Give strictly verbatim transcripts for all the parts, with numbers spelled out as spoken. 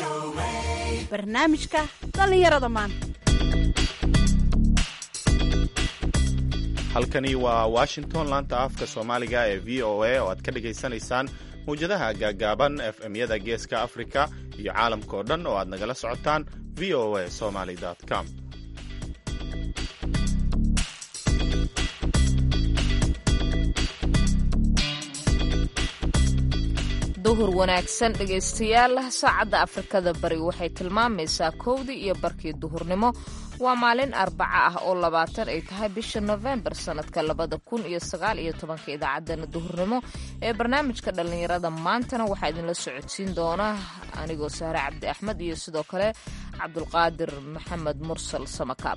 barnaamijka dhallinyarada maanta. halkani waa washington, laanta afka soomaaliga ee v o a oo aad ka dhagaysanaysaan mawjadaha gaagaaban f m-yada geeska afrika iyo caalamka oo dhan oo aad nagala socotaan v o a somaly com. duhur wanaagsan dhegaystayaal, saacadda afrikada bari waxay tilmaamaysaa kowdii iyo barkii duhurnimo. waa maalin arbaca ah oo labaatan ay tahay bisha nofembar sanadka labada kun iyo sagaal iyo tobanka. idaacaddana duhurnimo ee barnaamijka dhallinyarada maantana waxaa idinla socodsiin doona anigoo sahre cabdi axmed iyo sidoo kale cabdulqaadir maxamed mursal samakaab.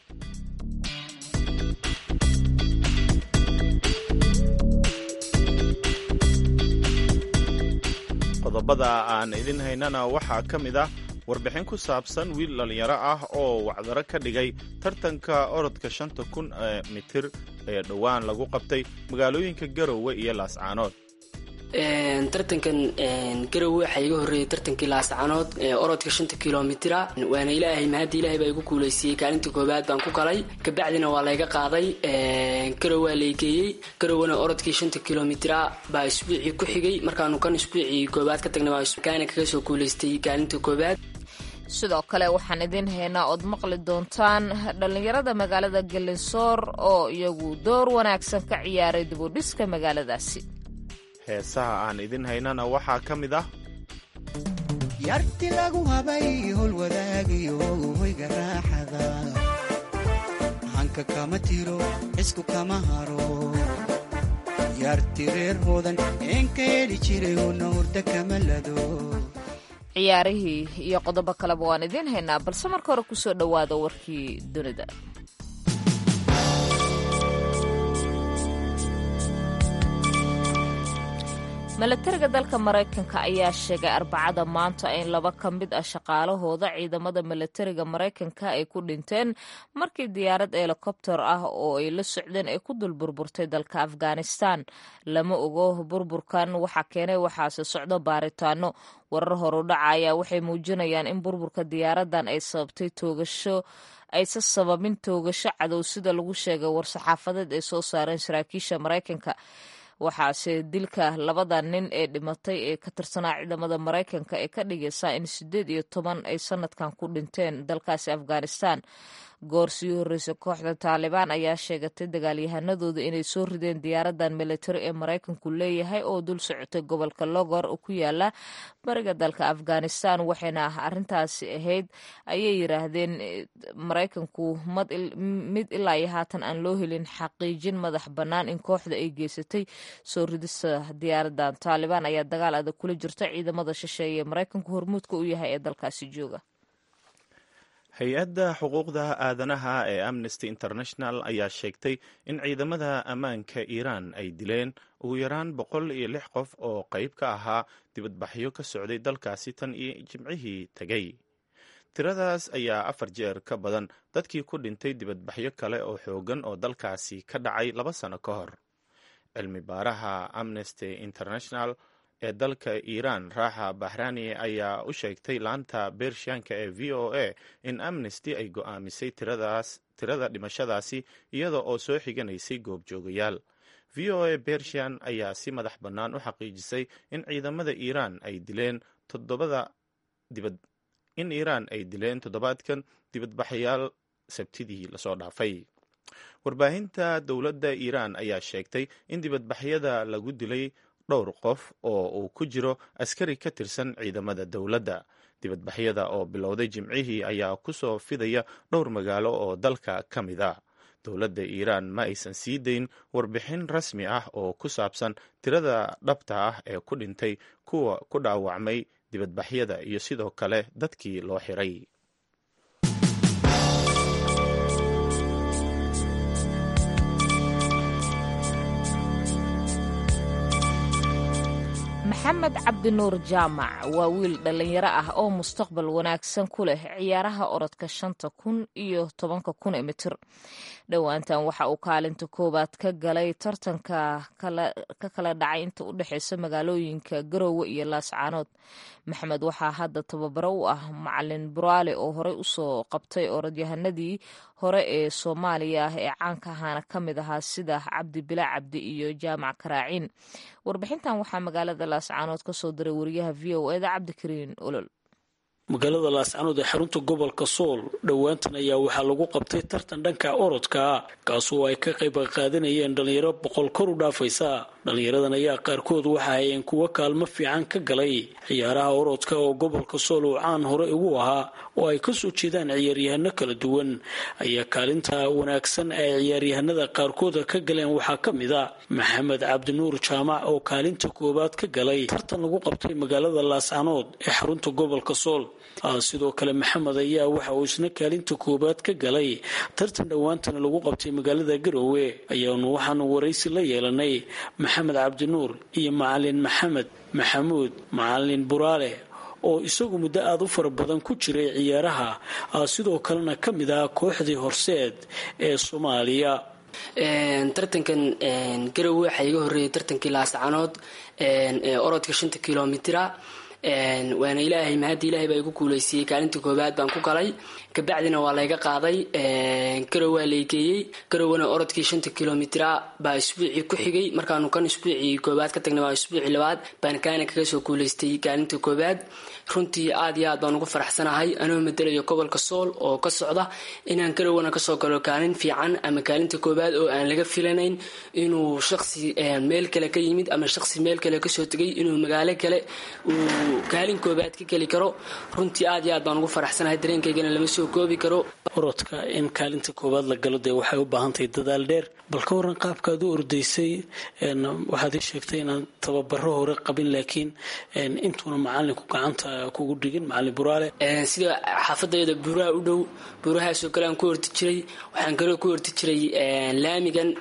qodobada aan idin haynana waxaa ka mid ah warbixin ku saabsan wiil dhallinyaro ah oo wacdaro ka dhigay tartanka orodka shanta kun ee mitir ee dhowaan lagu qabtay magaalooyinka garowe iyo laascaanood. tartankan garowe waxaa iga horreeyey tartankii laascaanood ee orodka shanta kilomitira, waana ilaahay mahadda ilaahay baa igu kuulaysiiyey. kaalinta koobaad baan ku galay, kabacdina waa layga qaaday garowe waa laygeeyey. garowena orodkii shanta kilomitira baa isbuucii ku xigay, markaanu kan isbuucii koobaad ka tagnay kaana kaga soo kuulaystay kaalinta koobaad. sidoo kale waxaan idin haynaa ood maqli doontaan dhallinyarada magaalada galinsoor oo iyagu door wanaagsan ka ciyaaray dibudhiska magaaladaasi. heesaha aan idin haynana waxaa ka mid ah yarti lagu habay hol wadaagayo hoyga raaxada, hanka kama tiro isku kama haro, yarti reer hoodan eenka heli jiray hona hurda kama lado. ciyaarihii iyo qodobo kaleba waan idiin haynaa, balse marka hore kusoo dhowaada warkii dunida. milatariga dalka maraykanka ayaa sheegay arbacada maanta in laba ka mid ah shaqaalahooda ciidamada milatariga maraykanka ay ku dhinteen markii diyaarad helikobter ah oo ay la socdeen ay ku dul burburtay dalka afghanistan. lama ogo burburkan waxa keenay, waxaase socdo baaritaano. warar horudhaca ayaa waxay muujinayaan in burburka diyaaradan ay sababtay toogasho aysa sababin toogasho cadow sida lagu sheegay war-saxaafadeed ay soo saareen saraakiisha maraykanka. waxaase dilka labada nin ee dhimatay ee ka tirsanaa ciidamada maraykanka ee ka dhigaysaa in siddeed iyo toban ay sanadkan ku dhinteen dalkaasi afghanistan. goor sii horreysay kooxda taalibaan ayaa sheegatay dagaalyahanadooda inay soo rideen diyaaradan militari ee maraykanku leeyahay oo dul socotay gobolka logor oo ku yaala bariga dalka afghanistan. waxayna arrintaasi ahayd ayay yiraahdeen maraykanku mid ilaa iyo haatan aan loo helin xaqiijin madax bannaan in kooxda ay geysatay soo ridista diyaaradan. taalibaan ayaa dagaal adag kula jirta ciidamada shisheeye ee maraykanku hormuudka u yahay ee dalkaasi jooga. hay-adda xuquuqda aadanaha ee amnesty international ayaa sheegtay in ciidamada ammaanka iiraan ay dileen ugu yaraan boqol iyo lix qof oo qayb ka ahaa dibadbaxyo ka socday dalkaasi tan iyo jimcihii tegey. tiradaas ayaa afar jeer ka badan dadkii ku dhintay dibadbaxyo kale oo xoogan oo dalkaasi ka dhacay laba sano ka hor. cilmi baaraha amnesty international ee dalka iiraan raaxa bahrani ayaa u sheegtay laanta beershiyaanka ee v o a in amnesty ay go'aamisay tiradaas tirada dhimashadaasi iyada oo soo xiganaysay goobjoogayaal. v o a bershiyan ayaa si madax bannaan u xaqiijisay in ciidamada iiraan ay dileen toddobada dibad in iiraan ay dileen toddobaadkan dibadbaxayaal sabtidii lasoo dhaafay. warbaahinta dowladda iiraan ayaa sheegtay in dibadbaxyada lagu dilay dhowr qof oo uu ku jiro askari ka tirsan ciidamada dowladda. dibadbaxyada oo bilowday jimcihii ayaa ku soo fidaya dhowr magaalo oo dalka ka mid a. dowladda iiraan ma aysan sii dayn warbixin rasmi ah oo ku saabsan tirada dhabta ah ee ku dhintay, kuwa ku dhaawacmay dibadbaxyada iyo sidoo kale dadkii loo xiray. maxamed cabdinuur jaamac waa wiil dhallinyaro ah oo mustaqbal wanaagsan ku leh ciyaaraha orodka shanta kun iyo tobanka kun ee mitir. dhowaantan waxa uu kaalinta koowaad ka galay tartanka ka kala dhacay inta u dhexeysa magaalooyinka Garowe iyo Laascaanood. Maxamed waxaa hadda tababaro u ah macalin Buraale oo horey usoo qabtay orodyahanadii hore ee Soomaaliya ee caanka ahaana ka mid ahaa sida Cabdi Bila Cabdi iyo Jaamac Karaaciin. warbixintan waxaa magaalada Laascaanood ka soo diray wariyaha V O A da Cabdikariin Olol. magaalada Laascaanood ee xarunta gobolka Sool dhowaantan ayaa waxaa lagu qabtay tartan dhanka orodka kaasoo ay ka qayb qaadanayeen dhalinyaro boqol kor u dhaafaysa. dhalinyaradan ayaa qaarkood waxa ay kuwa kaalmo fiican ka galay ciyaaraha orodka oo gobolka Sool uu caan hore ugu ahaa oo ay ka soo jeedaan ciyaaryahano kala duwan ayaa kaalinta wanaagsan ee ciyaaryahanada qaarkood ka galeen waxaa ka mid ah Maxamed Cabdi Nuur Jaamac oo kaalinta koowaad ka galay tartan lagu qabtay magaalada Laascaanood ee xarunta gobolka Sool. sidoo kale Maxamed ayaa waxa uu isna kaalinta koobaad ka galay tartan dhowaantan lagu qabtay magaalada Garowe. ayaanu waxaanu waraysi la yeelanay Maxamed Cabdi Nuur iyo macalin Maxamed Maxamuud macalin Buraale oo isagu muddo aad u fara badan ku jiray ciyaaraha sidoo kalena ka mid ah kooxdii Horseed ee Soomaaliya. tartankan Garowe waxa iga horeeyay tartankii Laascaanood ee orodka shanta kiiloomitir waana ilaahay mahad ilaahay baa igu kuuleysiyay kaalinta koobaad baan ku galay kabacdina waa layga qaaday Garowe waa leegeeyay Garowena orodkii shanta kiiloomitir baa isbuuci ku xigay markaanu kan isbuuci koobaad ka tagnay waa isbuuci labaad baan kaana kaga soo kuuleystay kaalinta koobaad. runtii aad iyo aad baan ugu faraxsanahay anoo madalayo gobolka Sool oo ka socda inaan Garowena ka soo galo kaalin fiican ama kaalinta koobaad oo aan laga filanayn inuu shakhsi meel kale ka yimid ama shakhsi meel kale ka soo tagay inuu magaalo kale uu kaalin koobaad ka gali karo. runtii aad iyo aad baan ugu faraxsanahay dareenkaygana lama soo koobi karo. orodka in kaalinta koobaad la galo dee waxay u baahan tahay dadaal dheer bal ka waran qaabkaad u ordaysay waxaad ii sheegtay inaan tababaro hore qabin laakiin intuuna macalinku gacanta kugu dhigin macalin Buraale sida xaafadayda buuraha u dhow buurahaasoo kale aan ku ordi jiray waxaan kaloo ku ordi jiray laamigan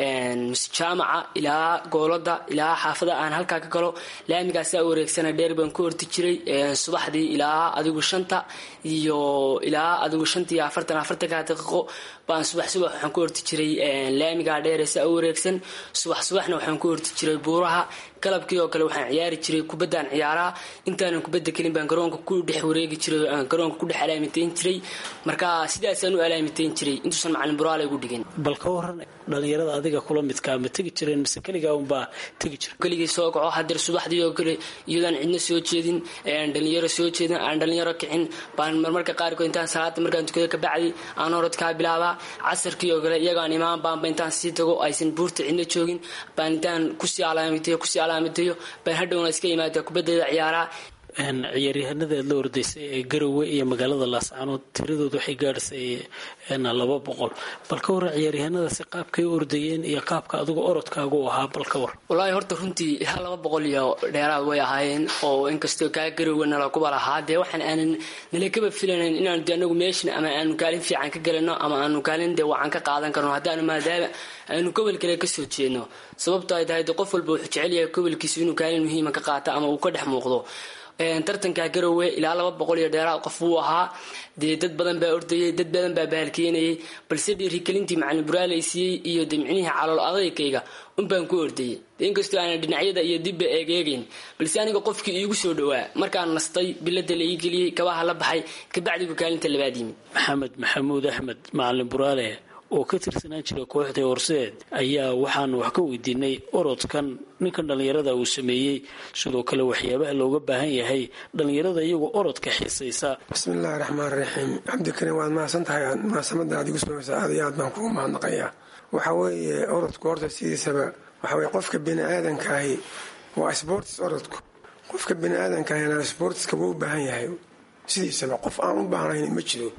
jaamaca ilaa goolada ilaa xaafada aan halkaa ka galo laamigaas aa wareegsana dheer baan ku ordi jiray subaxdii ilaa adigu shanta iyo ilaa adigu shanta iyo afartan afartanka daqiiqo baan subax subax waxaan ku ordi jiray laamiga dheer ee saa wareegsan subax subaxna waxaan ku ordi jiray buuraha galabkii oo kale waxaan ciyaari jiray kubadaan ciyaaraha intaanan kubadda kelin baan garoonka ku dhex wareegi jiray aan garoonka ku dhex alaamiteyn jiray marka sidaasaan u alaamiteyn jiray intuusan macalin Buraale igu dhigin. bal ka waran dhalinyarada adiga kula midka ma tagi jireen mise kaligaa un baa tagi jiray kaligii soo kaco hadir subaxdii oo kale iyadaan cidna soo jeedin dhalinyaro soo jeedin aan dhalinyaro kicin baan marmarka qaarkood intaan salaada markaan tukado ka bacdi aan orodka bilaabaa casarkii oo kale iyagaan imaan baan intaan sii tago aysan buurta cidna joogin baan intaan ku sii alaamiteeyo ku sii alaamiteeyo baan hadhowna iska yimaada kubaddeeda ciyaaraha. ciyaaryahanada la ordaysay ee Garowe iyo magaalada Laascaanood tiradoodu waxay gaadhay laba boqol bal ka waran ciyaaryahanadaasi qaabkay u ordayeen iyo qaabka adigu orodkaagu ahaa bal ka war. wallaahi horta runtii laba boqol iyo dheeraad way ahaayeen oo inkastoo ka Garowena la ku balahaa dee waxaan aanan nala kaba filanayn inaan anagu meeshin ama aanu kaalin fiican ka galano ama aanu kaalin dee waxaan ka qaadan karno haddaanu maadaama aanu gobol kale ka soo jeedno sababtoo ay tahay qof walba wuxuu jecel yahay gobolkiisa inuu kaalin muhiim ka qaato ama uu ka dhex muuqdo. tartanka Garowe ilaa laba boqol iyo dheeraad qof uu ahaa dee dad badan baa ordayay dad badan baa baalkeenayay balse dhiirigelintii macalin Buraale siiyay iyo dimcinihi calool adaygayga un baan ku ordayay inkastoo aan dhinacyada iyo dibba eegeegin balse aniga qofkii iigu soo dhawaa markaan nastay bilada la ii geliyay kabaha la baxay ka bacdi kaalinta labaad yimid. Maxamed Maxamuud Axmed macalin Buraale oo ka tirsanaan jiray kooxda Horseed ayaa waxaan wax ka weydiinay orodkan ninkan dhalinyarada uu sameeyay sidoo kale waxyaabaha looga baahan yahay dhalinyarada iyagu orodka xiisaysa. bismillaahir rahmaanir rahiim Cabdikariin waad mahadsantahay munaasabada aad igu soo aad iyo aad baan kugu mahadnaqayaa. waxa weeye orodku horta sidiisaba waxa weeye qofka bini aadanka ahi waa sports orodku qofka bini aadanka ahina sportska wuu u baahan yahay sidiisaba qof aan u baahnayn ma jiro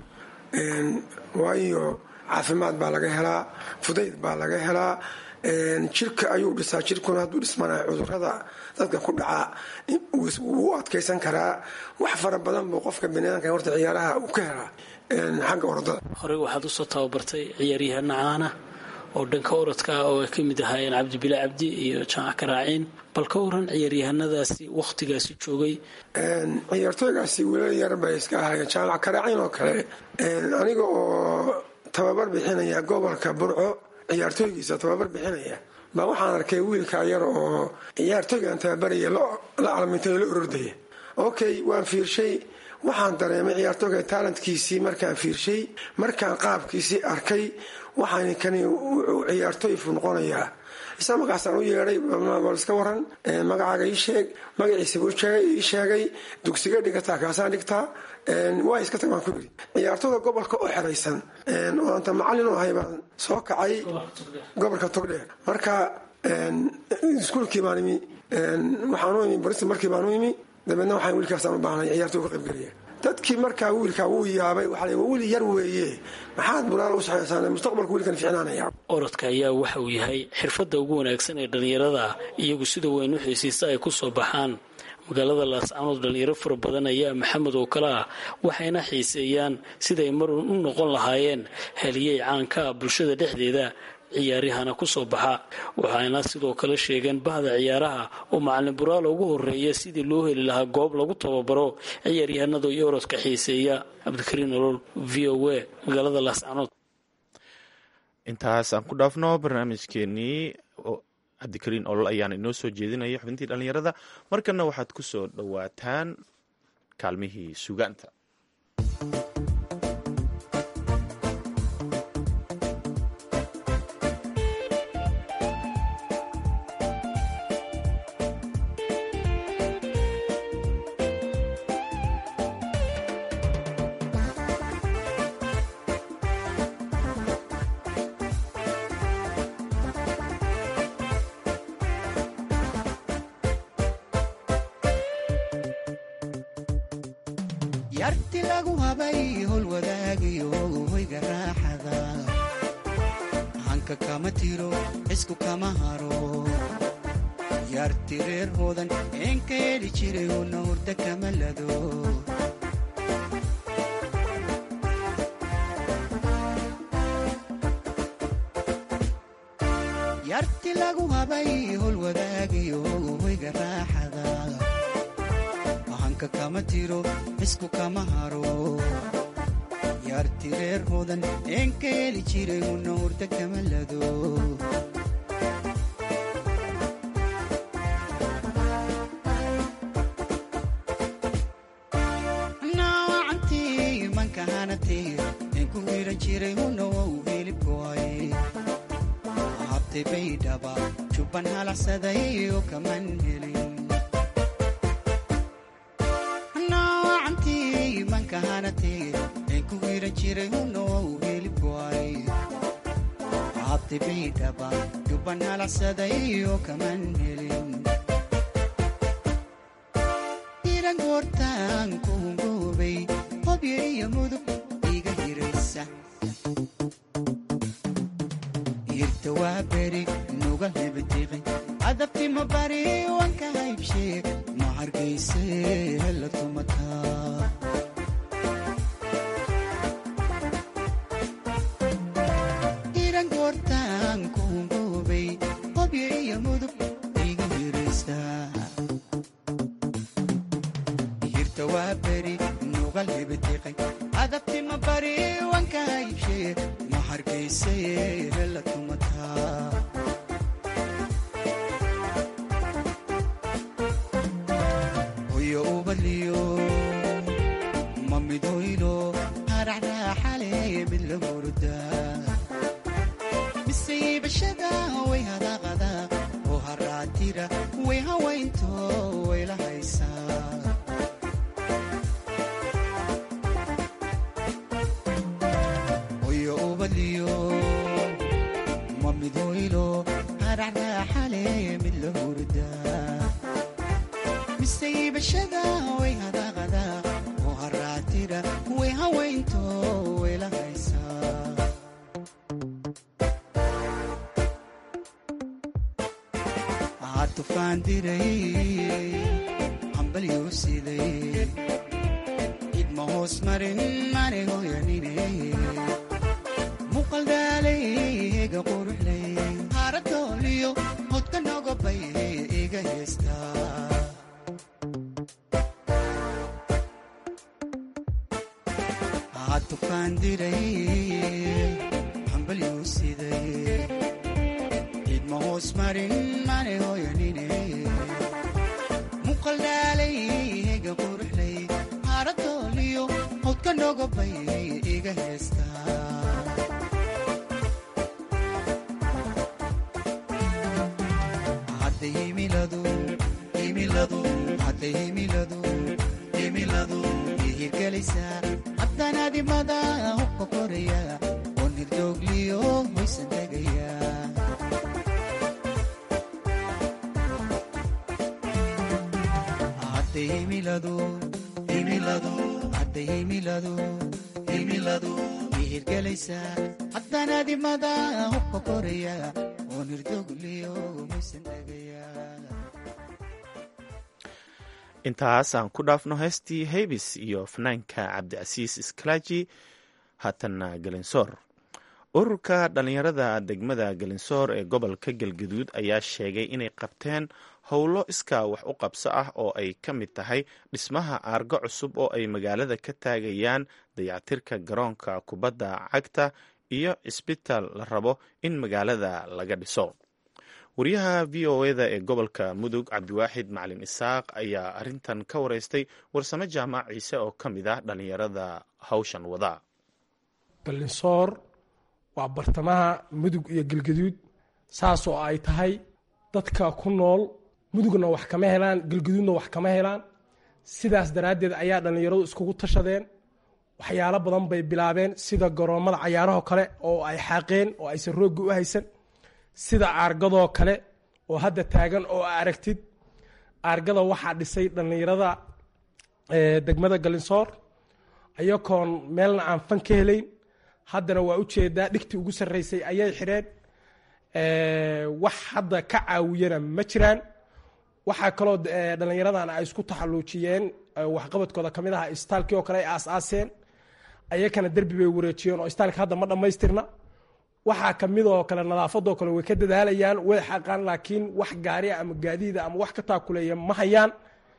waayo caafimaad baa laga helaa fudayd baa laga helaa jirka ayuu dhisaa jirkuna hadduu dhismanaa cudurada dadka ku dhacaa wuu adkaysan karaa wax fara badan buu qofka biniaadamka horta ciyaaraha uu ka helaa xagga orodada. horey waxaad usoo tababartay ciyaaryahana caana oo dhanka orodka oo ay ka mid ahaayeen Cabdi Bila Cabdi iyo Jaamac Karaaciin bal ka waran ciyaaryahanadaasi waqtigaasi joogay. ciyaartooygaasi wiilal yar bay iska ahaayeen Jaamac Karaaciin oo kale aniga oo tababar bixinaya gobolka burco ciyaartooygiisa tababar bixinaya baa waxaan arkay wiilka yar oo ciyaartooygaan tababaraya la calamintay la orordaya okay waan fiirshay waxaan dareemay ciyaartooyga talentkiisii markaan fiirshay markaan qaabkiisii arkay waxaan kani ciyaartooy fu noqonayaa isla magacaasaan u yeedhay bal iska waran magacaaga ii sheeg magaciisaba ii sheegay dugsiga dhigataa kaasaan dhigtaa waa iska tag baan ku yidhi ciyaartooyda gobolka oo xeraysan oo anta macallin u ahay baan soo kacay gobolka togdheer marka iskuulkii baan imi waxaan u imi barista markii baan u imi dabeedna waxaan wiilkaasaan u baahnay ciyaartooy ka qaybgeliya dadkii markaa wiilkaa wuu yaabay waxaa la wiil yar weeye maxaad bulaal u saxaysaan mustaqbalka wiilkan ficnaanaya orodka ayaa waxa uu yahay xirfadda ugu wanaagsan ee dhallinyarada iyagu sida weyn u xiisiista ay ku soo baxaan magaalada laascaanood dhalinyaro fara badan ayaa maxamed oo kale ah waxayna xiiseeyaan siday mar u noqon lahaayeen heliyey caanka ah bulshada dhexdeeda ciyaarihana ku soo baxa waxayna sidoo kale sheegeen bahda ciyaaraha oo macalin buraal ugu horeeya sidii loo heli lahaa goob lagu tababaro ciyaaryahanada iyo orodka xiiseeya cabdikariin olol v o a magaalada laascaanood intaas aan ku dhaafno barnaamijkeenii cabdikariin olol ayaana inoo soo jeedinaya xubintii dhallinyarada markana waxaad ku soo dhowaataan kaalmihii sugaanta yarti lagu habay hol wadaagayo hoyga raaxada hanka kama tiro isku kama haro yarti reer hoodan eenka heli jiray una hurda kama lado yarti lagu habay hol wadaagayo hoyga raaxada kama tiro isku kama haro yarti reer hoodan eenka heli jiray una hurda kama lado naacantii mankahanatee eenku hiran jiray una wau helibkoay habtay baydhaba jubban halaxsaday oo kaman helin enku hiran jiray una wau helibkoay habtay baydhaba jubban halaxsaday oo kaman helin hiran goortaan ku hungoobay hobyo iyo mudug iga hiraysa hirta waa beri nuga hebadiqay adabtima bari wanka haybshee ma hargayse hela tumataa adabtima bari wanka haybshee ma hargayse hela tumataa hoyo ubadliyo ma midhoylo haracraaxale mid la hurdaa miseybashada way hadaqada oo haraatira way hawaynto way la haysaa ma midhoylo haracraaxale mid la hurdaa miseybashada way hadaqada oo haraatira way hawaynto way la haysaa aa tufaan diray hambalyuu siday idma hoos marin mane hoyanine muqaldaaleyga quruxley haaradooliyo hodka nogobay iga heestaa aa tufaan diray ma hoos marin mane hooyanine muqaldhaalay hega quruxlay haradooliyo howdka nogobay iga heestaa hadday himiladu himiladu hadday himiladu himiladu ihirgelaysaa haddanaadimada hubka koraya oo nirdoogliyo hoysan tegaya hadday himiladu himiladu hadday himiladu himiladu ihirgelaysaa haddanaadimada hubka koraya oo nirdoogliyo hoysan tegaya. intaas aan ku dhaafno heestii hebis iyo fanaanka cabdicasiis iskalaaji. haatanna galinsoor. ururka dhallinyarada degmada galinsoor ee gobolka galgaduud ayaa sheegay inay qabteen howlo iskaa wax u qabso ah oo ay ka mid tahay dhismaha aargo cusub oo ay magaalada ka taagayaan dayactirka garoonka kubadda cagta iyo cisbitaal la rabo in magaalada laga dhiso. wariyaha v o eda ee gobolka mudug cabdiwaaxid macalin isaaq ayaa arintan ka wareystay warsame jaamac ciise oo ka mid ah dhallinyarada hawshan wada. galinsoor waa bartamaha mudug iyo galgaduud, saas oo ay tahay dadka ku nool mudugna wax kama helaan, galgaduudna wax kama helaan. sidaas daraaddeed ayaa dhallinyaradu iskugu tashadeen, waxyaalo badan bay bilaabeen, sida garoommada cayaaraho kale oo ay xaaqeen oo aysan roogga u haysan, sida aargadoo kale oo hadda taagan oo aragtid. aargada waxaa dhisay dhallinyarada degmada galinsoor ayagoon meelna aan fan ka helayn. haddana waa ujeedaa dhigtii ugu sarreysay ayay xidheen. wax hadda ka caawiyana ma jiraan. waxaa kaloo dhallinyaradan ay isku taxalluujiyeen waxqabadkooda ka mid aha istaalkii oo kale ay aas-aaseen, ayakana derbi bay wareejiyeen oo istaalka hadda ma dhammaystirna. waxaa kamidoo kale nadaafadoo kale way ka dadaalayaan, way xaqaan, laakiin wax gaariya ama gaadiida ama wax ka taakuleeya ma hayaan.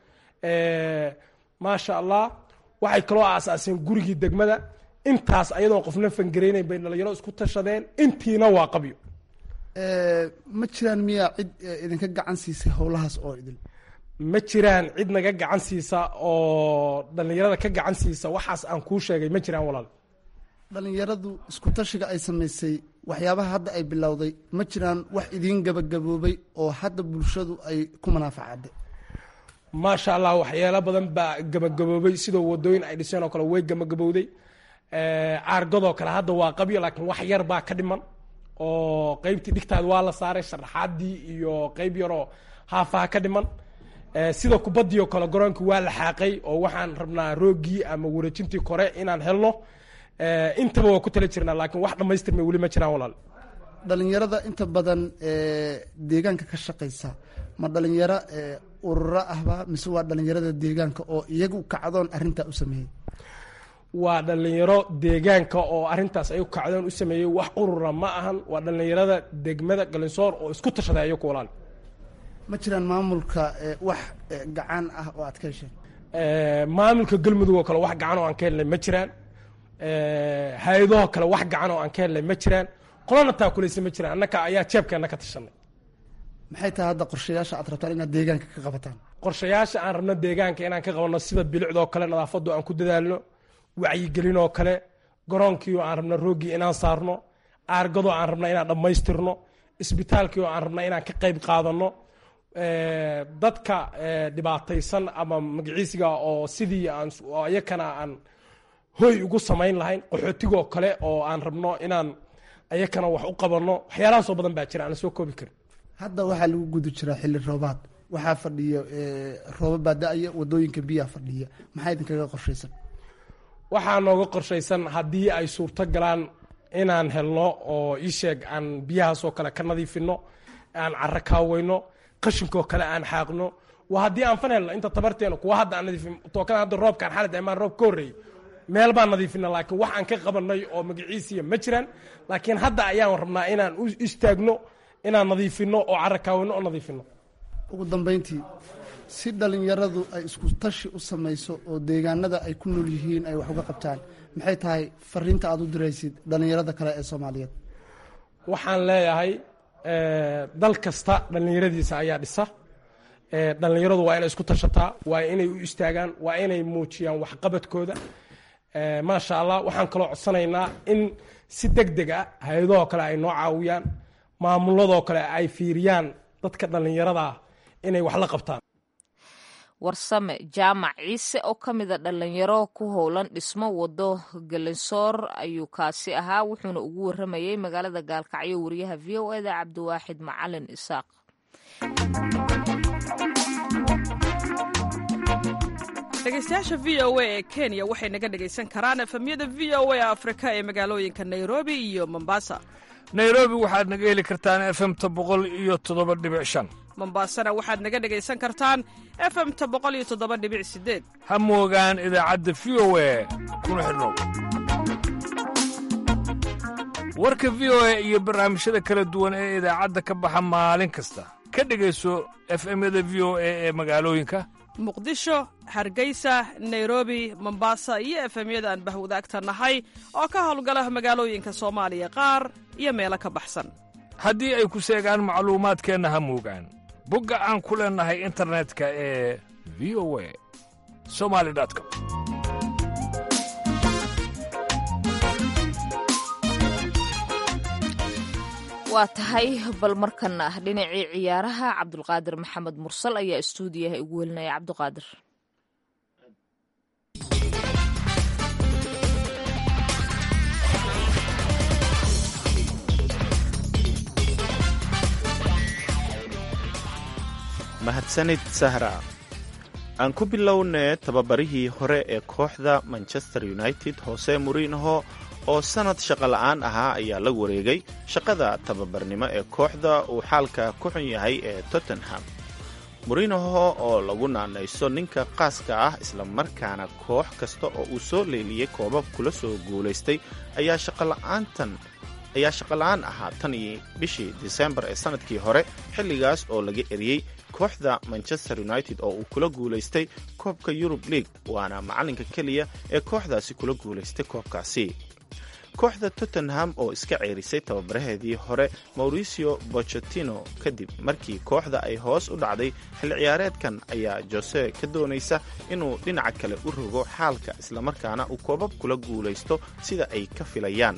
maasha allah. waxay kaloo aasaaseen gurigii degmada. intaas ayadoon qofna fangareynayn bay dhalinyaro isku tashadeen, intiina waa qabyo. ma jiraan miyaa cid idinka gacan siisay howlahaas oo idin? ma jiraan cid naga gacan siisa oo dhallinyarada ka gacan siisa waxaas aan kuu sheegay ma jiraan walaal. dhallinyaradu isku tashiga ay samaysay waxyaabaha hadda ay bilowday ma jiraan wax idiin gabagaboobay oo hadda bulshadu ay ku manaafacaday? maasha allah, waxyaalo badan baa gabagaboobay, sidoo wadooyin ay dhiseen oo kale way gabagabowday. caargadoo kale hadda waa qabyo, laakiin wax yar baa ka dhiman oo qeybtii dhigtaad waa la saaray, sharaxaadii iyo qeyb yaroo haafaha ka dhiman. sida kubaddii oo kale garoonkii waa la xaaqay oo waxaan rabnaa roogii ama wareejintii kore inaan helno. intaba waa ku tala jirnaa, laakiin wax dhammaystirmay weli ma jiraan walaal. dhalinyarada inta badan deegaanka ka shaqaysa ma dhalinyaro ururo ahba mise waa dhalinyarada deegaanka oo iyagu kacdoon arrintaa u sameeyey? waa dhalinyaro deegaanka oo arintaas ay kacdoon u sameeyey, wax urura ma ahan. waa dhalinyarada degmada galinsoor oo isku tashaday ayaku walaal. ma jiraan maamulka wax gacan ah oo aad ka hesheen? maamulka galmudug oo kale wax gacan oo aan ka helnay ma jiraan. hay-adahoo kale wax gacan oo aan ka helnay ma jiraan. qolana taakulaysa ma jiraan. annaka ayaa jeebkeenna ka tashanay. maxay tahay hadda qorshayaasha aad rabtaan inaad deegaanka ka qabataan? qorshayaasha aan rabno deegaanka inaan ka qabanno sida bilicdoo kale, nadaafadoo aan ku dadaalno, wacyigelinoo kale, garoonkii oo aan rabno rooggii inaan saarno, aargadoo aan rabna inaan dhammaystirno, isbitaalkii oo aan rabna inaan ka qayb qaadanno. dadka dhibaataysan ama magaciisiga oo sidii aan ayakana aan hoy ugu samayn lahayn, qaxootigoo kale oo aan rabno inaan ayakana wax u qabanno. waxyaalahaasoo badan baa jira aan la soo koobi karin. hadda waxaa lagu guda jiraa xilli roobaad, waxaa fadhiya rooba baa da-aya, wadooyinka biyaa fadhiya. maxaa idinkaga qorshaysan? waxaa nooga qorshaysan haddii ay suurto galaan inaan helno oo ii sheeg aan biyahaasoo kale ka nadiifino, aan caro kaaweyno, qashinkoo kale aan xaaqno. waa haddii aan fan helno inta tabarteena kuwa hadda aan nadiifin tookada hadda roobkaan xalid amaan roob ka horreeyey meel baan nadiifina, laakiin wax aan ka qabanay oo magaciisiya ma jiraan. laakiin hadda ayaan rabnaa inaan u istaagno, inaan nadiifino oo caro kaaweyno oo nadiifino. ugu dambeyntii, si dhalinyaradu ay isku tashi u samayso oo deegaanada ay ku nool yihiin ay wax uga qabtaan, maxay tahay fariinta aad u diraysid dhalinyarada kale ee Soomaaliyeed? waxaan leeyahay dal kasta dhallinyaradiisa ayaa dhisa. Dhallinyaradu waa inay isku tashataa, waa inay u istaagaan, waa inay muujiyaan waxqabadkooda. maasha allah. waxaan kaloo codsanaynaa in si deg deg ah hay-adahoo kale ay noo caawiyaan, maamuladoo kale ay fiiriyaan dadka dhallinyarada ah inay wax la qabtaan. warsame jaamac ciise oo ka mida dhallinyaro ku howlan dhismo wado galinsoor ayuu kaasi ahaa, wuxuuna ugu waramayey magaalada gaalkacyo wariyaha v o eda cabdiwaaxid macalin isaaq. dhegeystayaasha v o a ee kenya waxay naga dhegaysan karaan efemyada v o a afrika ee magaalooyinka nairobi iyo mombasa. nairobi waxaad naga heli kartaan efemta boqol iyo toddoba dhibic shan. mombasana waxaad naga dhegaysan kartaan efemta boqol iyo toddoba dhibic sideed. ha moogaan idaacadda v o a kuna xidhnow. warka v o a iyo barnaamijyada kala duwan ee idaacadda ka baxa maalin kasta ka dhegayso efemyada v o a ee magaalooyinka muqdisho, hargeysa, nairobi, mombasa iyo efemyada aan bahwadaagta nahay oo ka howlgala magaalooyinka soomaaliya qaar iyo meelo ka baxsan. haddii ay ku seegaan macluumaadkeenna ha moogaan bogga aan ku leennahay internetka ee v o a somali com. waa tahay bal markana dhinacii ciyaaraha cabdulqaadir maxamed mursal ayaa istuudiyaha igu welinaya. cabdiqaadir. mahadsanid sahra. aan ku bilownee tababarihii hore ee kooxda manchester united hose mourinho oo sannad shaqola'aan ahaa ayaa la wareegay shaqada tababarnimo ee kooxda uu xaalka ku xun yahay ee tottenham. mourinho oo lagu naanayso ninka qaaska ah islamarkaana koox kasta oo uu soo leeliyey koobab kula soo guulaystay ayaa shaqola'aantan ayaa shaqola'aan ahaa tan iyo bishii disembar ee sannadkii hore, xilligaas oo laga eriyey kooxda manchester united oo uu kula guulaystay koobka yurub league, waana macallinka keliya ee kooxdaasi kula guulaystay koobkaasi. kooxda tottenham oo iska ceerisay tababaraheedii hore mauricio pochettino kadib markii kooxda ay hoos u dhacday xilli ciyaareedkan ayaa jose ka doonaysa inuu dhinaca kale u rogo xaalka islamarkaana uu koobab kula guulaysto sida ay ka filayaan.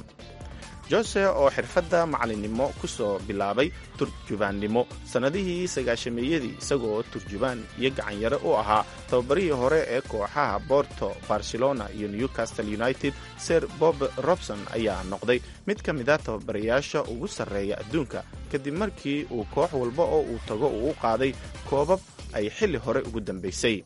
jose oo xirfadda macallinnimo ku soo bilaabay turjubaannimo sannadihii sagaashameeyadii isagoo turjubaan iyo gacanyare u ahaa tababarihii hore ee kooxaha Porto, Barcelona iyo Newcastle United, Sir Bob Robson ayaa noqday mid ka mid ah tababarayaasha ugu sarreeya adduunka kadib markii uu koox walba oo uu tago uu u qaaday koobab ay xilli hore ugu dambaysay.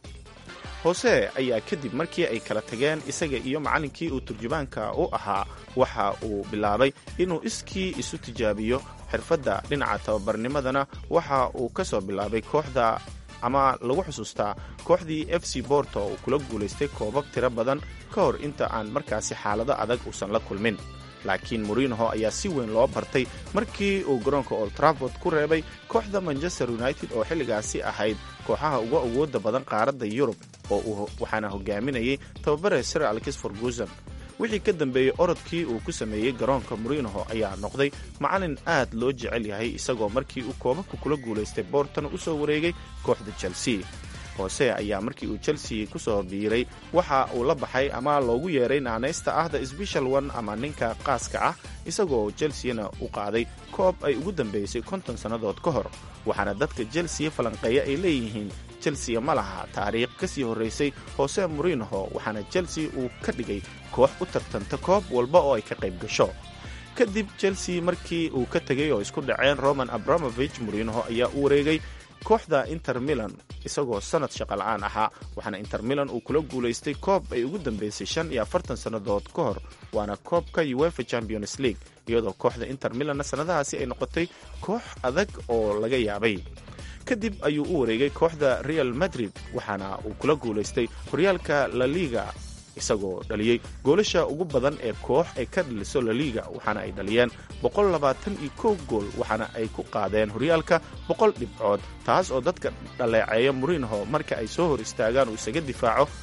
hose ayaa kadib markii ay kala tageen isaga iyo macallinkii uu turjubaanka u ahaa waxa uu bilaabay inuu iskii isu tijaabiyo xirfadda dhinaca tababarnimadana waxa uu ka soo bilaabay kooxda ama lagu xusuustaa kooxdii f c Porto oo kula guulaystay koobab tiro badan ka hor inta aan markaasi xaalado adag uusan la kulmin. laakiin mourinho ayaa si weyn loo bartay markii uu garoonka Old Trafford ku reebay kooxda Manchester United oo xilligaasi ahayd kooxaha ugu awoodda badan qaaradda Yurub oo uu waxaana hogaaminayay tababare Sir Alex Ferguson. wixii ka dambeeyey orodkii uu ku sameeyey garoonka mourinho ayaa noqday macallin aad loo jecel yahay isagoo markii uu koobabka kula guulaystay Portona u soo wareegay kooxda Chelsea. hose ayaa markii uu Chelsea ku soo biiray waxa uu la baxay ama loogu yeeray naanaysta ah the special one ama ninka qaaska ah, isagoo Chelsea-na u qaaday koob ay ugu dambeysay konton sannadood ka hor. waxaana dadka Chelsea falanqeeya ay leeyihiin Chelsea ma laha taariikh ka sii horreysay Jose Mourinho, waxaana Chelsea uu ka dhigay koox u tartanta koob walba oo ay ka qayb gasho. kadib Chelsea markii uu ka tegay oo isku dhaceen Roman Abramovich, Mourinho ayaa u wareegay kooxda Inter Milan isagoo sannad shaqola'aan ahaa, waxaana Inter Milan uu kula guulaystay koob ay ugu dambeysay shan iyo afartan sannadood ka hor, waana koobka UEFA Champions League, iyadoo kooxda Inter Milanna sannadahaasi ay noqotay koox adag oo laga yaabay. kadib ayuu u wareegay kooxda Real Madrid, waxaana uu kula guulaystay horyaalka La Liga isagoo dhaliyey goolasha ugu badan ee koox ay ka dhaliso La Liga, waxaana ay dhaliyeen boqol labaatan iyo kow gool, waxaana ay ku qaadeen horyaalka boqol dhibcood, taas oo dadka dhaleeceeya Mourinho marka ay soo hor istaagaan uu isaga difaaco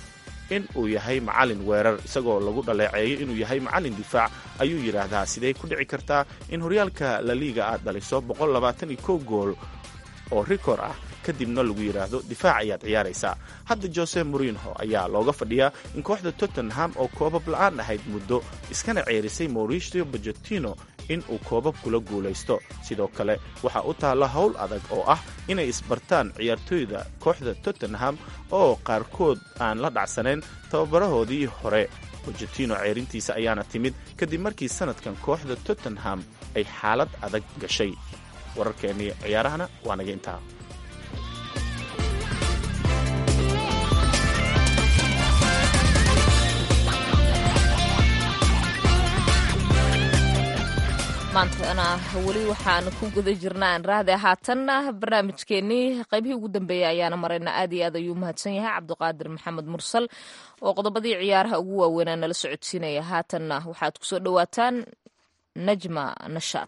in uu yahay macalin weerar isagoo lagu dhaleeceeyo inuu yahay macalin difaac ayuu yidhaahdaa sidee ku dhici kartaa in horyaalka laliiga aad dhaliso boqol labaatan iyo kow gool oo rikoor ah kadibna lagu yidhaahdo difaac ayaad ciyaaraysaa. hadda jose morinho ayaa looga fadhiyaa in kooxda tottenham oo koobab la'aan ahayd muddo iskana ceerisay mauricio pochettino in uu koobab kula guulaysto. sidoo kale waxaa u taalla howl adag oo ah inay isbartaan ciyaartooyda kooxda tottenham oo qaarkood aan la dhacsanayn tababarahoodii hore. pochettino ceerintiisa ayaana timid kadib markii sanadkan kooxda tottenham ay xaalad adag gashay. wararkeennii ciyaarahana waa naga intaa. maantana weli waxaan ku guda jirnaa aan raahde haatanna barnaamijkeennii qaybihii ugu dambeeyey ayaana marayna aad iyo aad ayuu mahadsan yahay cabdiqaadir maxamed mursal oo qodobadii ciyaaraha ugu waaweynaa nala socodsiinaya. haatanna waxaad ku soo dhowaataan najma nashaad.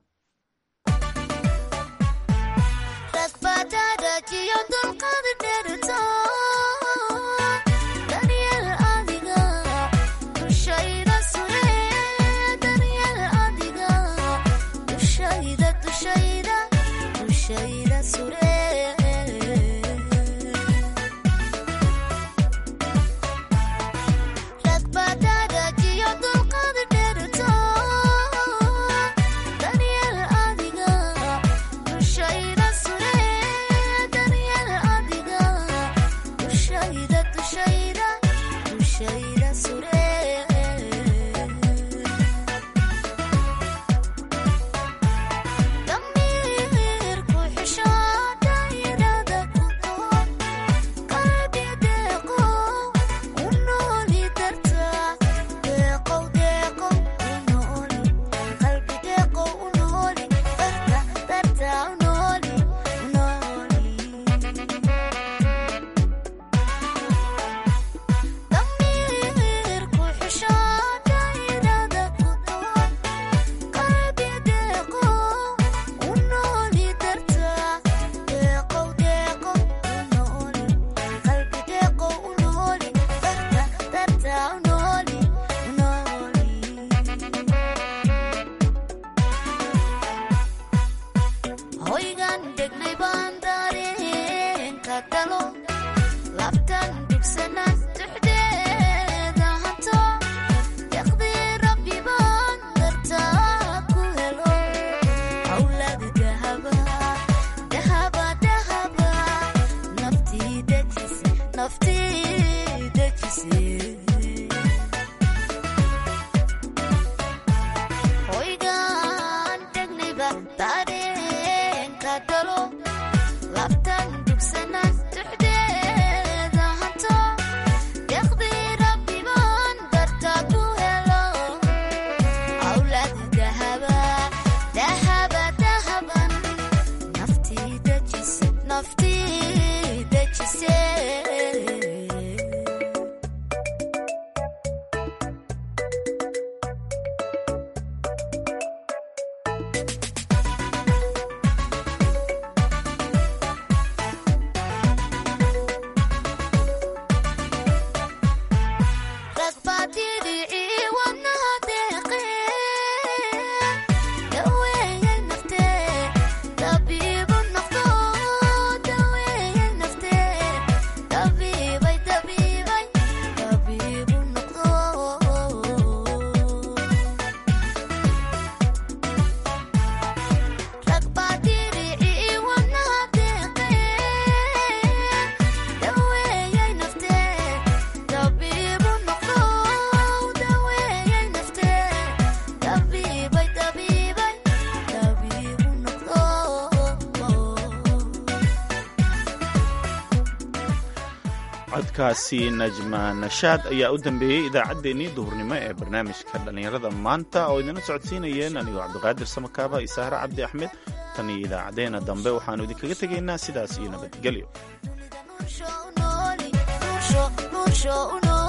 codkaasi najma nashaad ayaa u dambeeyey idaacaddeenii duhurnimo ee barnaamijka dhallinyarada maanta oo idina socodsiinayeen anigoo cabdiqaadir samakaaba iyo sahre cabdi axmed. tan iyo idaacaddeenna dambe waxaannu idinkaga tegaynaa sidaas iyo nabadgelyo.